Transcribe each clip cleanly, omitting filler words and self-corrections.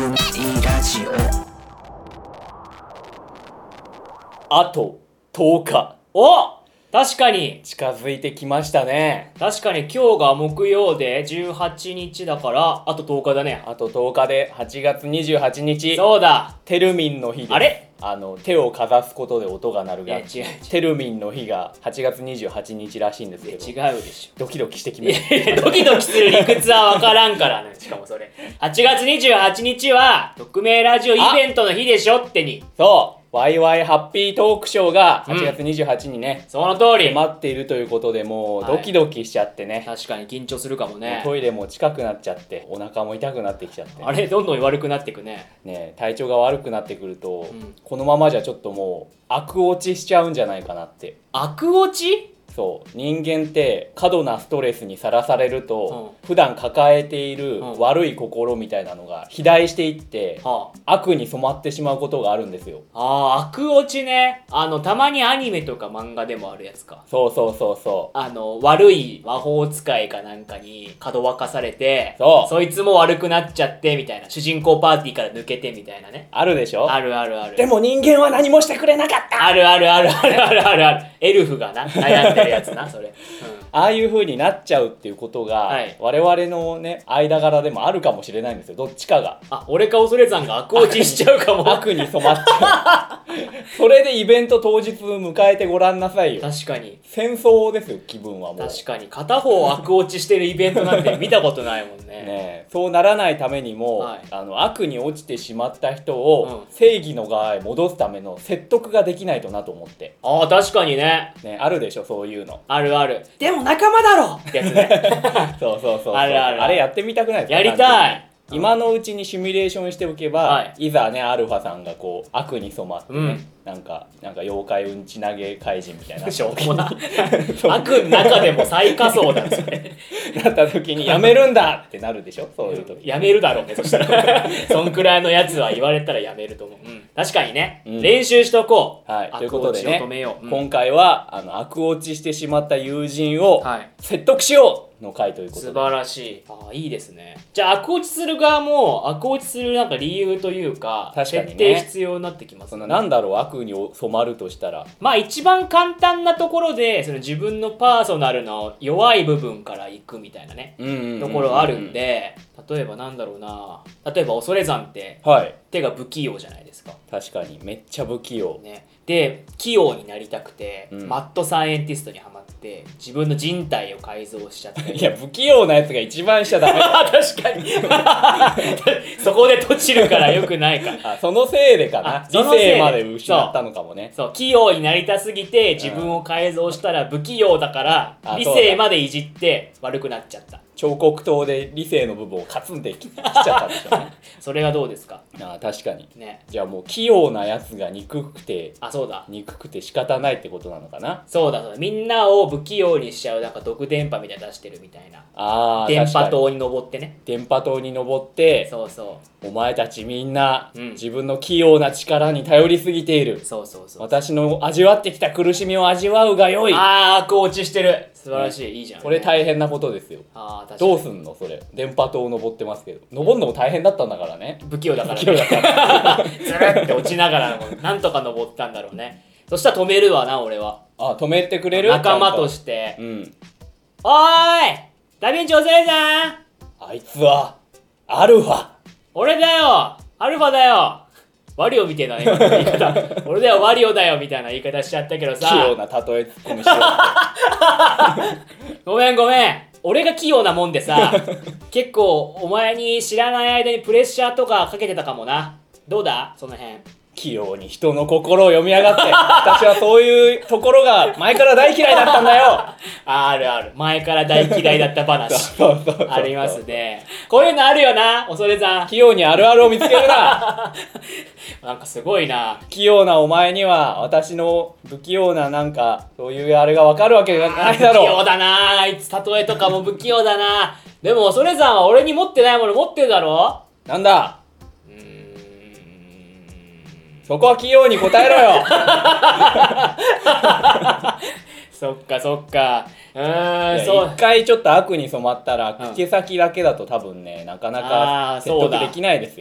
ラジオ。 あと10日お、確かに近づいてきましたね。 確かに今日が木曜で18日だからあと10日だね。 あと10日で8月28日そうだ。 テルミンの日です。 あれ手をかざすことで音が鳴るがいや違うテルミンの日が8月28日らしいんですけど、 違うでしょ。 ドキドキしてきまいした。 やドキドキする理屈は分からんからね。しかもそれ8月28日は匿名ラジオイベントの日でしょってに。 そうワイワイハッピートークショーが8月28日にね、 その通り。 迫っているということでもうはいドキドキしちゃってね、 確かに緊張するかもね。 トイレも近くなっちゃってお腹も痛くなってきちゃってあれどんどん悪くなっていくね。 ね、体調が悪くなってくると、 うんこのままじゃちょっともう悪落ちしちゃうんじゃないかなって。 悪落ち。 そう人間って過度なストレスにさらされると、普段抱えている悪い心みたいなのが肥大していって、悪に染まってしまうことがあるんですよ。 悪落ちね。たまにアニメとか漫画でもあるやつか。 そうそうそうそう。 悪い魔法使いかなんかにかどわかされて、そいつも悪くなっちゃってみたいな、主人公パーティーから抜けてみたいなね。 あるでしょ。 あるあるある。 でも人間は何もしてくれなかった。 あるあるあるあるあるあるある。エルフがな悩んでるやつなそれ、 ああいう風になっちゃうっていうことが、 はい、 我々のね間柄でもあるかもしれないんですよ。どっちかが。 俺か恐山が悪落ちしちゃうかも。 悪に染まっちゃうそれでイベント当日迎えてごらんなさいよ。 確かに戦争ですよ、気分はもう。 確かに片方悪落ちしてるイベントなんて見たことないもんね。 ね、そうならないためにも、 はい、 悪に落ちてしまった人を正義の側へ戻すための説得ができないとなと思って。 確かにね。 あるでしょそういうの。 あるある。でも仲間だろってやつねそうそうそう。 あるある。 あれやってみたくないですか。 やりたい。 今のうちにシミュレーションしておけば、いざねアルファさんがこう悪に染まってね、なんか妖怪うんち投げ怪人みたいなしょうもな悪の中でも最下層だそれなった時にやめるんだってなるでしょそういう時。 やめるだろうねそしたらそんくらいのやつは言われたらやめると思う、確かにね、練習しとこう。 はい、ということでね、今回は悪落ちしてしまった友人を説得しようの回ということで。 素晴らしい。いいですね。じゃあ悪落ちする側も悪落ちするなんか理由というか、 確かにね、 設定必要になってきますね。 なんだろう、悪に染まるとしたら、 まあ一番簡単なところでその自分のパーソナルの弱い部分からいくみたいなねところあるんで、例えばなんだろうな、例えば恐山って、手が不器用じゃないですか。 確かにめっちゃ不器用、 ね、で器用になりたくて、マッドサイエンティストにハマって自分の人体を改造しちゃっていや不器用なやつが一番しちゃダメ確かにそこで閉じるからよくないかそのせいでかな。理性まで失ったのかもね。 そう器用になりたすぎて自分を改造したら不器用だから理性までいじって悪くなっちゃった。 彫刻刀で理性の部分をカツンって切っちゃったんでしょうねそれはどうですか。 確かに、 ね、 じゃあもう器用なやつが憎くてそうだ憎くて仕方ないってことなのかな。 そうだみんなを不器用にしちゃうなんか毒電波みたいな出してるみたいな。電波塔に登ってね。 電波塔に登ってそうそうお前たちみんな、自分の器用な力に頼りすぎている。 そうそうそう。 私の味わってきた苦しみを味わうがよい。 悪落ちしてる。素晴らしい、いいじゃん。 これ大変なことですよ。どうすんのそれ。電波塔を登ってますけど、登るのも大変だったんだからね。 不器用だからね。ずるって落ちながらなんとか登ったんだろうね。そしたら止めるわな俺は。 止めてくれる。 仲間として。おーいダヴィンチ恐山。 あいつはアルファ。 俺だよアルファだよ。ワリオみたいな言い方俺だよワリオだよみたいな言い方しちゃったけどさ、 器用な例えツッコミしようごめん俺が器用なもんでさ結構お前に知らない間にプレッシャーとかかけてたかもな。どうだその辺。 器用に人の心を読み上がって私はそういうところが前から大嫌いだったんだよある前から大嫌いだった話ありますね。こういうのあるよな恐山。 器用にあるあるを見つけるななんかすごいな。 器用なお前には私の不器用ななんかそういうあれが分かるわけがないだろう。 不器用だなあいつ。例えとかも不器用だな。でも恐山は俺に持ってないもの持ってるだろ。 なんだ。そこは器用に答えろよそっか一回ちょっと悪に染まったら口先だけだと多分ねなかなか説得できないですよ。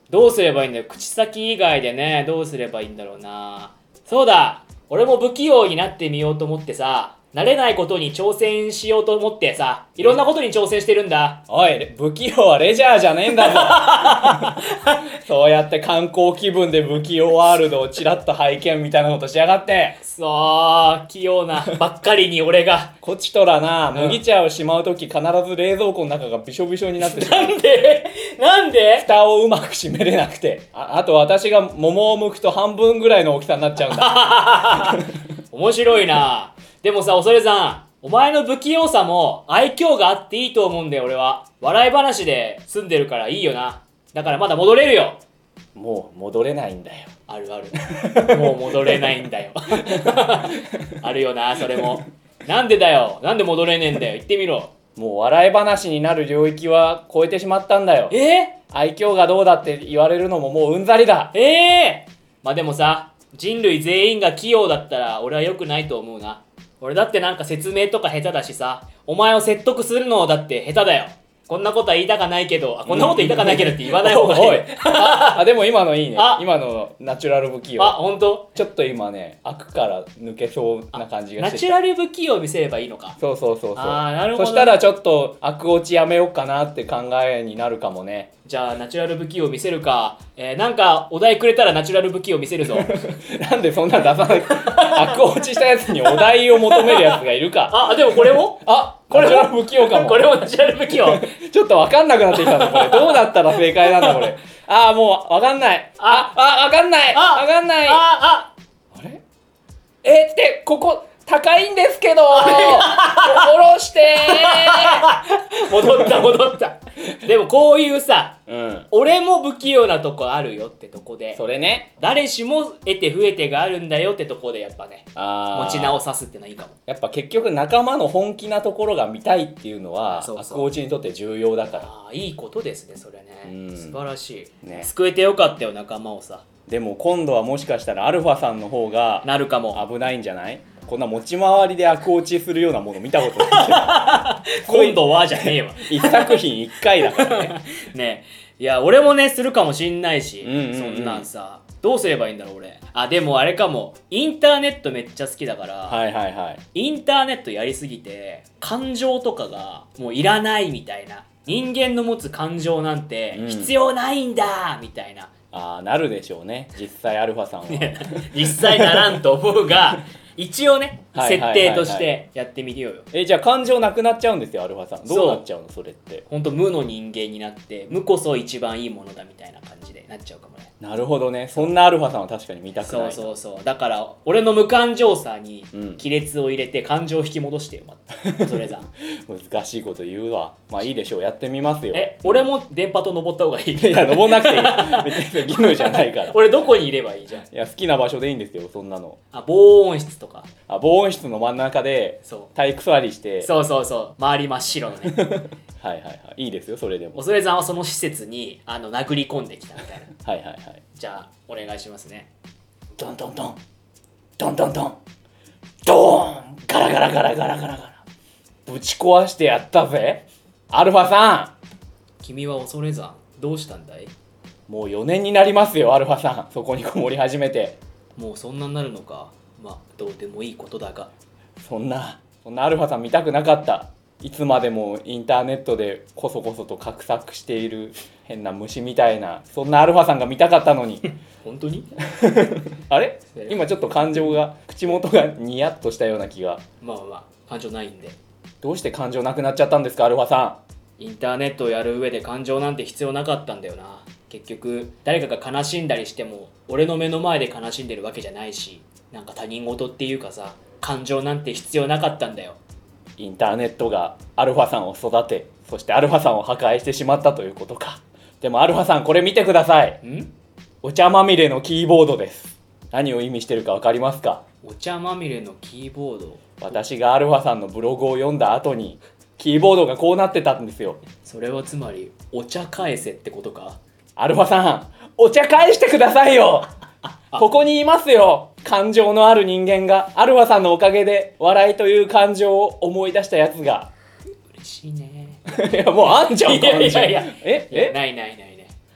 どうすればいいんだよ。口先以外でね、どうすればいいんだろうな。そうだ、俺も不器用になってみようと思ってさ、慣れないことに挑戦しようと思ってさ、いろんなことに挑戦してるんだ。 おい、不器用はレジャーじゃねえんだぞ。そうやって観光気分で不器用ワールドをチラッと拝見みたいなことしやがって。 器用なばっかりに俺が。 こっちとらな、麦茶をしまうとき必ず冷蔵庫の中がびしょびしょになってしまう。 なんで蓋をうまく閉めれなくて。あと私が桃を剥くと半分ぐらいの大きさになっちゃうんだ。 面白いな。でもさ、恐れさん、お前の不器用さも愛嬌があっていいと思うんだよ、俺は。笑い話で済んでるからいいよな。だからまだ戻れるよ。 もう戻れないんだよ。 あるある。もう戻れないんだよ。あるよな、それも。なんでだよ。なんで戻れねえんだよ。言ってみろ。 もう笑い話になる領域は超えてしまったんだよ。愛嬌がどうだって言われるのももううんざりだ。 まあでもさ、人類全員が器用だったら俺は良くないと思うな。俺だってなんか説明とか下手だしさ、お前を説得するのだって下手だよ。こんなことは言いたかないけど、こんなこと言いたかないけどって言わない方がいい。 おい。でも今のいいね。今のナチュラル不器用。 本当？ ちょっと今ね、悪から抜けそうな感じがして。 ナチュラル不器用を見せればいいのか。 そう。 なるほど。 そしたらちょっと悪落ちやめようかなって考えになるかもね。 じゃあナチュラル不器用見せるか。なんかお題くれたらナチュラル不器用見せるぞ。 なんでそんな出さない。悪落ちしたやつにお題を求めるやつがいるか。 でもこれもこれも不器用かも。 これもナチュラル不器用。 ちょっと分かんなくなってきたぞこれ。どうだったら正解なんだこれ。もう分かんない。分かんない。あれ？ってここ高いんですけど。下ろして戻った。でもこういうさ、俺も不器用なとこあるよってとこで、 それね、 誰しも得て増えてがあるんだよってとこでやっぱね、持ち直さすってのはいいかも。 やっぱ結局仲間の本気なところが見たいっていうのは悪落ちにとって重要だから。 いいことですねそれね。素晴らしい、 ね、 救えてよかったよ仲間をさ。 でも今度はもしかしたらアルファさんの方がなるかも。 危ないんじゃない？こんな持ち回りで悪落ちするようなもの見たことないけど。 今度はじゃねえわ。 一作品一回だからね。 ねえ、いや俺もねするかもしんないし、そんなんさどうすればいいんだろう俺。でもあれかも、インターネットめっちゃ好きだから、インターネットやりすぎて感情とかがもういらないみたいな、人間の持つ感情なんて必要ないんだみたいな。 なるでしょうね実際アルファさんは。 実際ならんと思うが一応ね、設定としてやってみようよ。 じゃあ感情なくなっちゃうんですよアルファさん。どうなっちゃうのそれって。 ほんと無の人間になって、無こそ一番いいものだみたいな感じでなっちゃうかもね。 なるほどね。そんなアルファさんは確かに見たくない。 そうだから俺の無感情さに亀裂を入れて感情を引き戻してよ。それじゃ難しいこと言うわ。まあいいでしょう、やってみますよ。 俺も電波塔登った方がいい？ いや登んなくていい。別に義務じゃないから俺どこにいればいいじゃん。いや好きな場所でいいんですよそんなの。 防音室とか。 防音室の真ん中で体育座りして。 そう周り真っ白のね。 いいですよそれでも。 恐れさんはその施設に殴り込んできたみたいな。じゃあお願いしますね。 ドンドンドンドンドンドンドーンガラガラガラガラガラガラぶち壊してやったぜアルファさん。 君は恐山どうしたんだい？ もう4年になりますよアルファさん。そこにこもり始めて。 もうそんなになるのか。まあどうでもいいことだが。 そんなアルファさん見たくなかった。いつまでもインターネットでコソコソと画策している変な虫みたいな、そんなアルファさんが見たかったのに。 本当に？ あれ？今ちょっと感情が、口元がニヤッとしたような気が。 まあ感情ないんで。 どうして感情なくなっちゃったんですかアルファさん。インターネットをやる上で感情なんて必要なかったんだよな。結局誰かが悲しんだりしても俺の目の前で悲しんでるわけじゃないし、なんか他人事っていうかさ、感情なんて必要なかったんだよ。 インターネットがアルファさんを育て、そしてアルファさんを破壊してしまったということか。でもアルファさんこれ見てください。お茶まみれのキーボードです。何を意味してるか分かりますか？ お茶まみれのキーボード。 私がアルファさんのブログを読んだ後にキーボードがこうなってたんですよ。 それはつまりお茶返せってことか？ アルファさんお茶返してくださいよ。ここにいますよ、感情のある人間が。アルファさんのおかげで笑いという感情を思い出したやつが。 嬉しいね。 いやもうあんじゃん感情。 いやないね。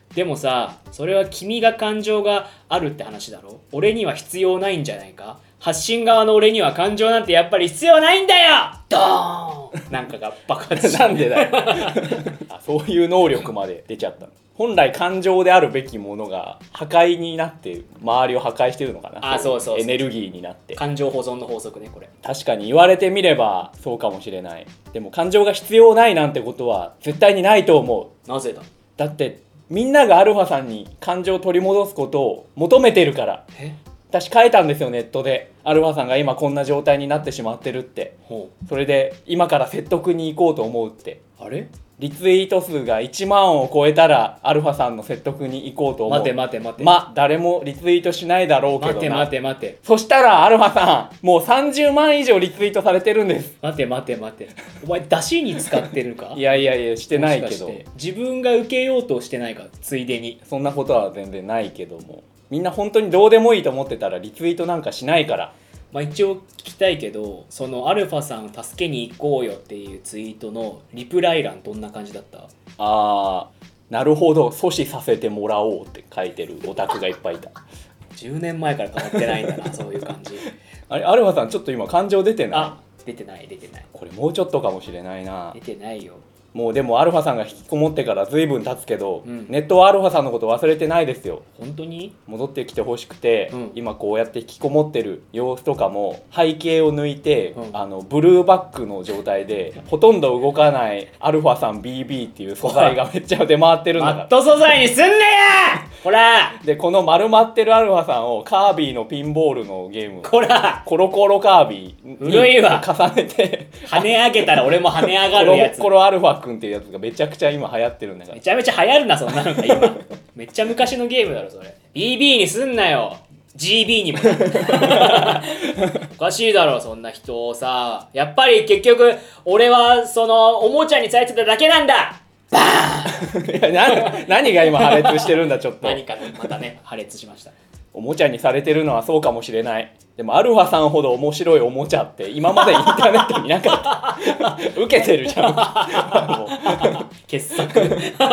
でもさ、それは君が感情があるって話だろ。俺には必要ないんじゃないか。発信側の俺には感情なんてやっぱり必要ないんだよ。ドーンなんかが爆発してなんでだよあ、そういう能力まで出ちゃったの。本来感情であるべきものが破壊になって周りを破壊してるのかな。 そうそう、 エネルギーになって。 感情保存の法則ね、これ。 確かに言われてみればそうかもしれない。でも感情が必要ないなんてことは絶対にないと思う。なぜだ。 だってみんながアルファさんに感情を取り戻すことを求めてるから。私書いたんですよ、ネットで。アルファさんが今こんな状態になってしまってるって。それで今から説得に行こうと思うって。 あれ、 リツイート数が1万を超えたらアルファさんの説得に行こうと思う。 待て。 誰もリツイートしないだろうけどな。 待て。 そしたらアルファさんもう30万以上リツイートされてるんです。 待て。お前出しに使ってるか。 いやしてないけど。 自分が受けようとしてないか、ついでに。 そんなことは全然ないけども、みんな本当にどうでもいいと思ってたらリツイートなんかしないから。 一応聞きたいけど、そのアルファさん助けに行こうよっていうツイートのリプライ欄どんな感じだった？ なるほど、阻止させてもらおうって書いてるオタクがいっぱいいた 10年前から変わってないんだなそういう感じ。 あれ、アルファさんちょっと今感情出てない？ 出てない。 これもうちょっとかもしれないな。 出てないよ。 もうでもアルファさんが引きこもってから随分経つけど、ネットはアルファさんのこと忘れてないですよ。 本当に？ 戻ってきてほしくて、今こうやって引きこもってる様子とかも背景を抜いて、ブルーバックの状態でほとんど動かないアルファさん BB っていう素材がめっちゃ出回ってるんだから。 マット素材にすんなやほら。 でこの丸まってるアルファさんをカービィのピンボールのゲームコロコロカービィに重ねて跳ね上げたら俺も跳ね上がるやつ。 コロコロアルファくんっていうやつがめちゃくちゃ今流行ってるんだから。 めちゃめちゃ流行るな、そんなのが今。めっちゃ昔のゲームだろそれ。 BB にすんなよ。 GB にもおかしいだろそんな人をさ。やっぱり結局俺はそのおもちゃにされてただけなんだ。バーンいや何が今破裂してるんだ。ちょっと何かね、またね破裂しました。 おもちゃにされてるのはそうかもしれない。でもアルファさんほど面白いおもちゃって今までインターネットになかった受けてるじゃん傑作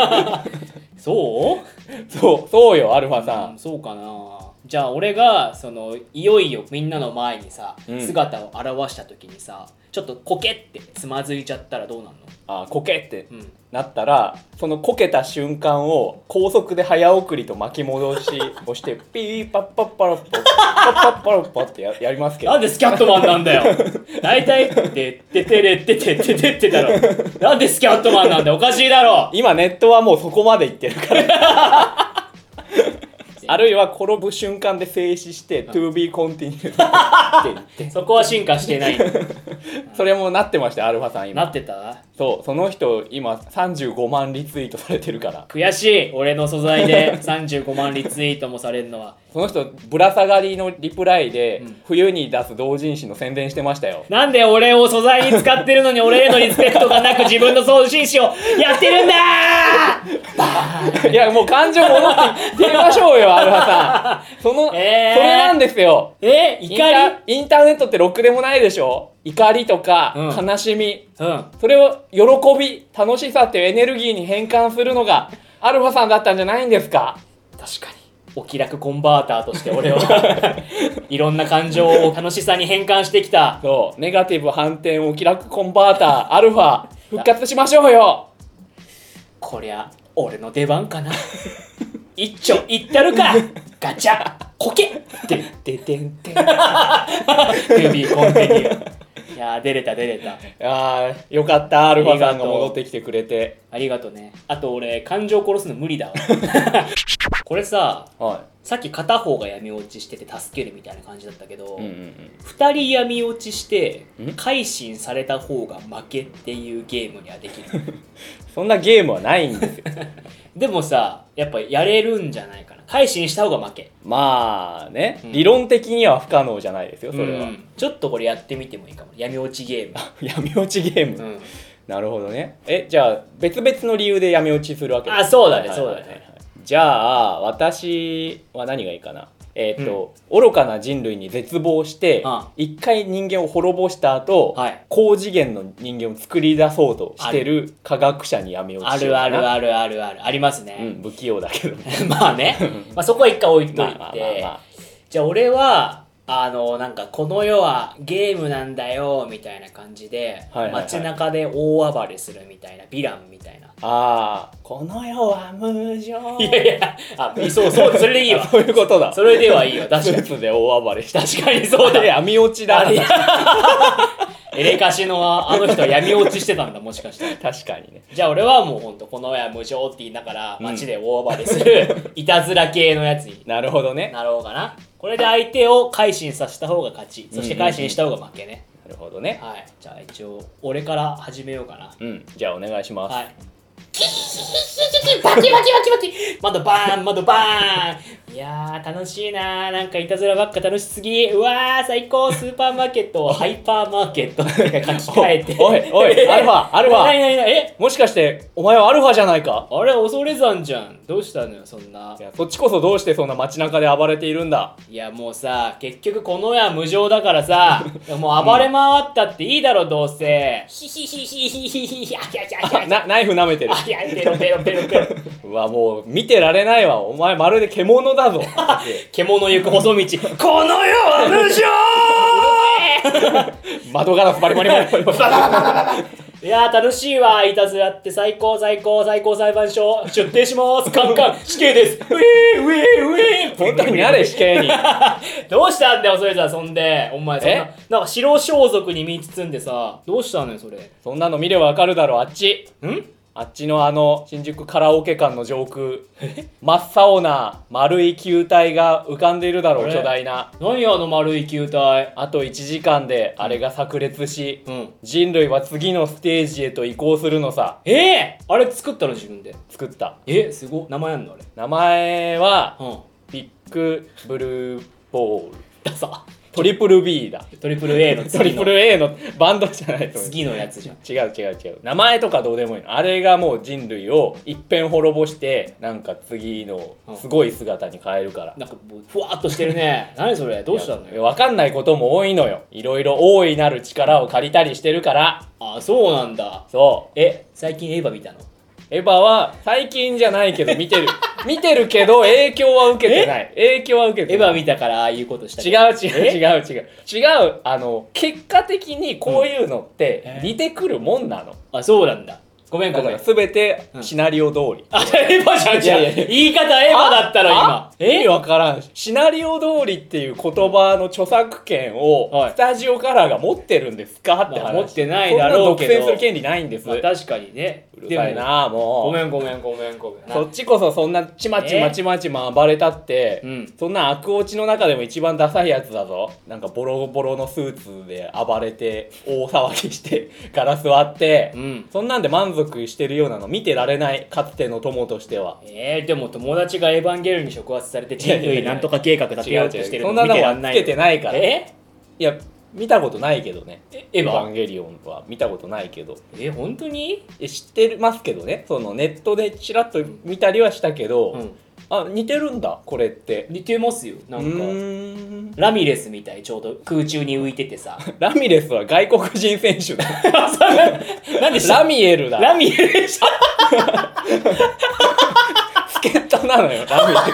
そうよアルファさん、 そうかな。じゃあ俺がそのいよいよみんなの前にさ、姿を現した時にさ、ちょっとコケってつまずいちゃったらどうなんの？ コケってなったら、そのこけた瞬間を高速で早送りと巻き戻しをしてピーパッパッパラッポッパッパッパラッポってやりますけど。 なんでスキャットマンなんだよ大体てっててれっててっててってだろ。なんでスキャットマンなんだよ、おかしいだろ。 今ネットはもうそこまでいってるからあるいは転ぶ瞬間で静止して To be continued ってそこは進化してないそれもなってましたよアルファさん今。 なってた？ その人今35万リツイートされてるから。 悔しい。俺の素材で35万リツイートもされるのは。 その人ぶら下がりのリプライで、冬に出す同人誌の宣伝してましたよ。 なんで俺を素材に使ってるのに俺へのリスペクトがなく自分の同人誌をやってるんだいやもう感情戻っていきましょうよアルファさん。それなんですよ。 怒り？ インターネットってろくでもないでしょ。怒りとか、悲しみ、それを喜び楽しさっていうエネルギーに変換するのがアルファさんだったんじゃないんですか。 確かにお気楽コンバーターとして俺はいろんな感情を楽しさに変換してきた。 そうネガティブ反転お気楽コンバーターアルファ復活しましょうよ。 こりゃ俺の出番かな一丁いったるかガチャコケってでてんてんルビーコンティニュー。いやー出れた。 よかったアルファさんが戻ってきてくれて。 ありがとね。あと俺感情殺すの無理だわこれさ、さっき片方が闇落ちしてて助けるみたいな感じだったけど、2人闇落ちして改心された方が負けっていうゲームにはできるそんなゲームはないんですよでもさやっぱやれるんじゃないかな。改心した方が負け。 まあね、理論的には不可能じゃないですよそれは、 ちょっとこれやってみてもいいかも。闇落ちゲーム闇落ちゲーム、なるほどね。じゃあ別々の理由で闇落ちするわけです。 そうだね。 じゃあ私は何がいいかな。 愚かな人類に絶望して一回人間を滅ぼした後、高次元の人間を作り出そうとしてる科学者に闇落ちしようかな。 あるありますね。 不器用だけどねまあね、そこは一回置いといて、じゃあ俺はなんかこの世はゲームなんだよみたいな感じで、街中で大暴れするみたいな、ヴィランみたいな。 この世は無情。 いやそうそれでいいわそういうことだ。 それではいいわ。確かにスーツで大暴れした。 確かにそうだ。 闇落ちだ。 エレカシのあの人は闇落ちしてたんだ、もしかして。 確かにね。 じゃあ俺はもうほんとこの世は無情って言いながら街で大暴れするいたずら系のやつになるほどね。 なろうかな。これで相手を改心させた方が勝ち、そして改心した方が負けね。 なるほどね。 じゃあ一応俺から始めようかな。 じゃあお願いします。 バキバキバキバキ、窓バーン窓バーン。いやー楽しいなー。なんかいたずらばっか楽しすぎ。うわー最高。スーパーマーケットをハイパーマーケットって書き換えておいアルファなもしかしてお前はアルファじゃないか。 あれ恐山じゃん。どうしたのよそんな。 いやそっちこそどうしてそんな街中で暴れているんだ。 いやもうさ、結局この世は無情だからさもう暴れ回ったっていいだろどうせ。ヒヒヒヒヒヒヒヒナイフ舐めてる。 いやペロペロペロペロ。 うわもう見てられないわ。お前まるで獣だぞ獣行く細道この世は無情窓ガラスバリバリバリバリバリ。 いやー楽しいわ。いたずらって最高裁判所出廷しますカンカン死刑です。ウェー本当にあれ死刑にどうしたんだよそれさ。そんでお前そんななんか白装束に身包んでさ、どうしたのよそれ。 そんなの見ればわかるだろ。あっちの新宿カラオケ館の上空真っ青な丸い球体が浮かんでいるだろう。巨大な。 何あの丸い球体。 あと1時間であれが炸裂し、人類は次のステージへと移行するのさ。 あれ作ったの自分で。 作った。 すごっ。名前あんのあれ。 名前は、ビッグブルーボールださ。 トリプル B だ。 トリプル A のトリプル A のバンドじゃないと次のやつじゃん。 違う。名前とかどうでもいいの。あれがもう人類を一遍滅ぼしてなんか次のすごい姿に変えるから。 なんかもうふわっとしてるね。何それ。どうしたのよ。 分かんないことも多いのよ。いろいろ大いなる力を借りたりしてるから。 そうなんだ。 そう。 最近エヴァ見たの？ エヴァは最近じゃないけど見てるけど影響は受けてない。エヴァ見たからああいうことした。 違う。結果的にこういうのって似てくるもんなの。 そうなんだ。ごめん。 だから全てシナリオ通り。 エヴァじゃん。言い方エヴァだったら今。 意味わからん。シナリオ通りっていう言葉の著作権をスタジオカラーが持ってるんですかって話。 持ってないだろうけど。 そんな独占する権利ないんです。 確かにね。 うるさいなもう。 ごめん。 そっちこそそんなちまちま暴れたって、そんな悪落ちの中でも一番ダサいやつだぞ。なんかボロボロのスーツで暴れて大騒ぎしてガラス割って、そんなんで満足してるようなの見てられない。かつての友としては。 でも友達がエヴァンゲリオンに触発されて人類なんとか計画立てようとしてるのそんなのはつけてないから。いや見たことないけどね。 エヴァンゲリオンは見たことないけど。 本当に？ 知ってますけどね。そのネットでチラッと見たりはしたけど、似てるんだこれって。 似てますよ。なんかラミレスみたい。ちょうど空中に浮いててさ。 ラミレスは外国人選手だなんでラミエルだ。 ラミエル助っ人なのよラミエル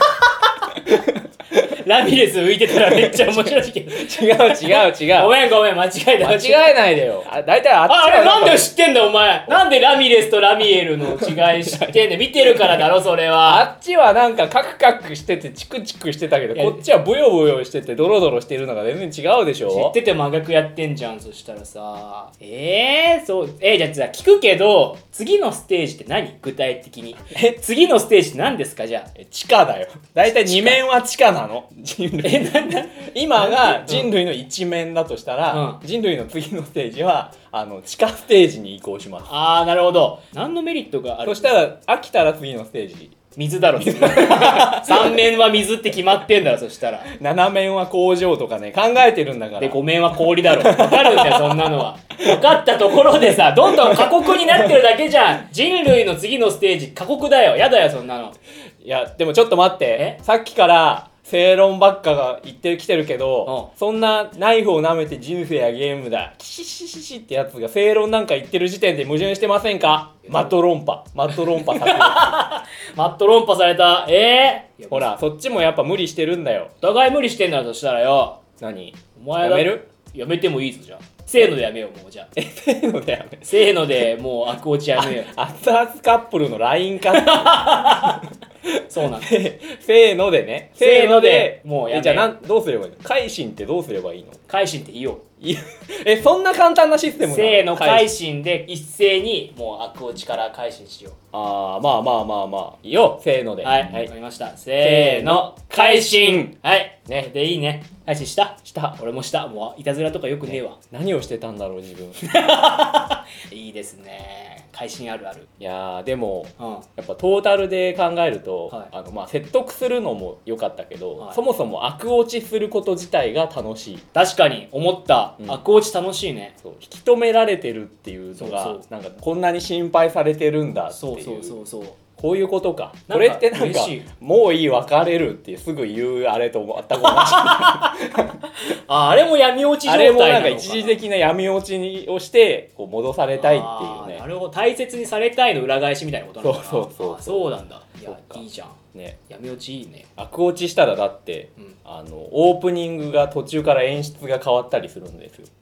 ラミレス浮いてたらめっちゃ面白いけど。 違う。 ごめん間違えた。 間違えないでよ。だいたいあっちあれなんで知ってんだお前。なんでラミレスとラミエルの違い知ってんだ。見てるからだろそれは。 あっちはなんかカクカクしててチクチクしてたけど、こっちはブヨブヨしててドロドロしてるのが全然違うでしょ。 知ってて真逆やってんじゃん。そしたらさそうじゃあ聞くけど次のステージって何？具体的に次のステージって何ですか？じゃあ地下だよ。だいたい2面は地下なの。人類今が人類の一面だとしたら、人類の次のステージは地下ステージに移行します。 なるほど。何のメリットがある？ そしたら飽きたら次のステージ水だろ。3面は水って決まってんだろ。そしたら 7面は工場とかね考えてるんだから。 で5面は氷だろ。分かるんだよそんなのは。分かったところでさ、どんどん過酷になってるだけじゃん。人類の次のステージ過酷だよ。やだよそんなの。 いやでもちょっと待って。さっきから正論ばっかが言ってきてるけど、そんなナイフを舐めて人生やゲームだキシシシシってやつが正論なんか言ってる時点で矛盾してませんか？マット論破されたマット論破された。 ほらそっちもやっぱ無理してるんだよ。 お互い無理してんだとしたらよ、 何お前やめる？ やめてもいいぞ。じゃあせーのでやめよう。もうじゃあせーのでやめる。 せーのでもう悪落ちやめよう。 熱々カップルの LINE かそうなんだ。 せーのでね。 せーのでもうやめよう。 じゃあどうすればいいの？改心ってどうすればいいの？ 改心って言おう。 そんな簡単なシステムなの？ せーの改心で一斉にもう悪落ちから改心しよう。 まあいいよ。せーので。 はい、わかりました。せーの改心。はいね。でいいね。改心した。俺もした。もういたずらとかよくねえわ。 何をしてたんだろう自分。 いいですね。改心あるある。 いやーでも、やっぱトータルで考えると、説得するのも良かったけど、そもそも悪落ちすること自体が楽しい。 確かに思った。悪落ち楽しいね。 引き止められてるっていうのがなんかこんなに心配されてるんだっていう。 そうこういうことか。これってなんかもういい別れるってすぐ言うあれと全く同じ。 あれも闇落ち状態なのかな。 あれもなんか一時的な闇落ちをしてこう戻されたいっていうね。 なるほど。大切にされたいの裏返しみたいなことなのかな。そうなんだ。いやいいじゃんね。闇落ちいいね。 悪落ちしたらだって、オープニングが途中から演出が変わったりするんですよ。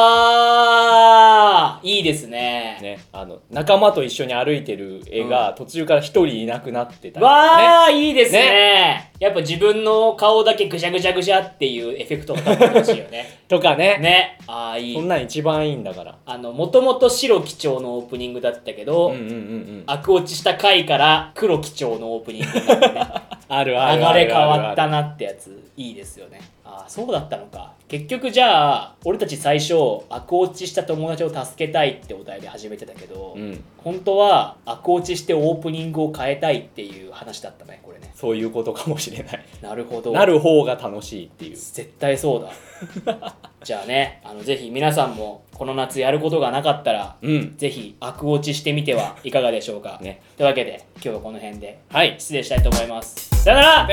いいですね。 仲間と一緒に歩いてる絵が途中から一人いなくなってたり、 いいですね。やっぱ自分の顔だけぐしゃぐしゃぐしゃっていうエフェクトが立ってほしいよね。 とかね。 いい。 そんなん一番いいんだから。 もともと白基調のオープニングだったけど、悪落ちした回から黒基調のオープニングになってね。 ある流れ変わったなってやついいですよね。そうだったのか。結局じゃあ俺たち最初悪落ちした友達を助けたいってお題で始めてたけど、本当は悪落ちしてオープニングを変えたいっていう話だったねこれね。 そういうことかもしれない。 なるほど。 なる方が楽しいっていう。 絶対そうだ。じゃあねぜひ皆さんもこの夏やることがなかったら、ぜひ悪落ちしてみてはいかがでしょうか。というわけで今日はこの辺で失礼したいと思います。さよなら。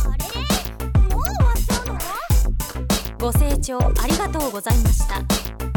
ご清聴ありがとうございました。